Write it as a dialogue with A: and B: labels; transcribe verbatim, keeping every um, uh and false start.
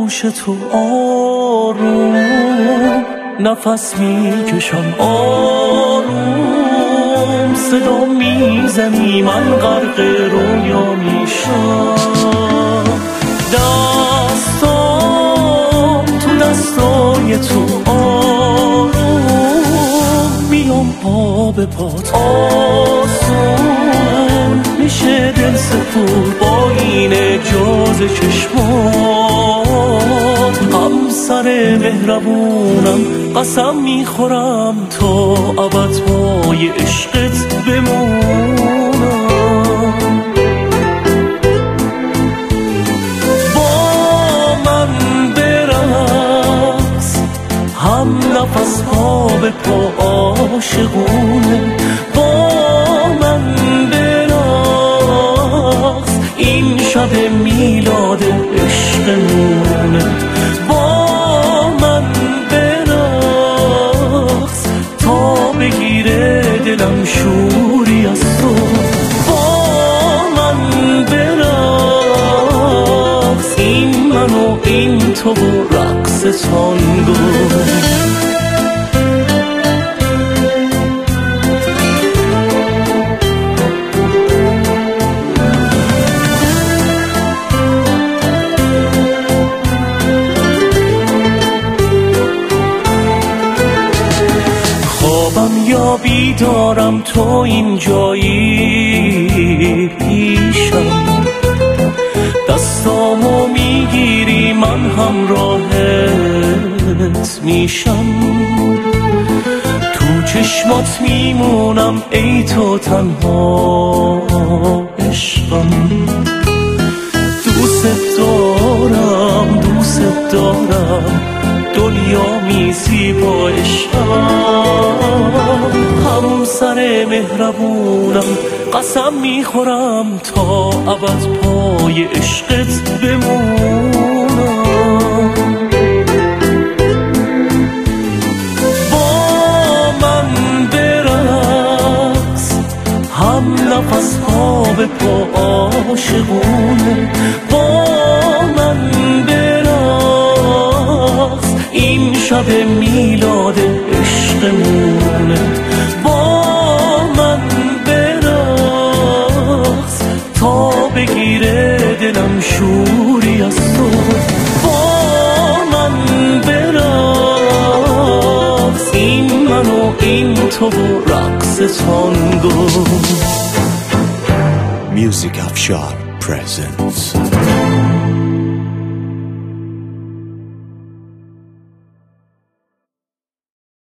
A: آغوش تو آروم نفس میکشم آروم صدا میزنی من غرق رویا میشم دستام تو دستای تو آروم میام پا به پات آسون میشه دل سپور با این اجاز چشمان همسر مهربونم قسم میخورم تا ابد پای عشقت بمونم با من برقص هم نفس پا به پا عاشقونه با من برقص این شب میلاد عشقمونه با من برقص تا بگیره دلم شوری از تو با من برقص این من و این تو و رقص تانگو یا بیدارم تو اینجایی پیشم دستامو میگیری من همراهت میشم تو چشمات میمونم ای تو تنها عشقم دوست دارم دوست دارم دنیا میزی با عشقم همسر مهربونم قسم میخورم تا ابد پای عشقت بمونم با من برقص هم نفس پا به پا عاشقونه با من برقص این شب میلاد عشقمونه با من برقص تا بگیره دلم شوری از تو با من برقص این من و این تو و رقص تانگو
B: Music Afshar presents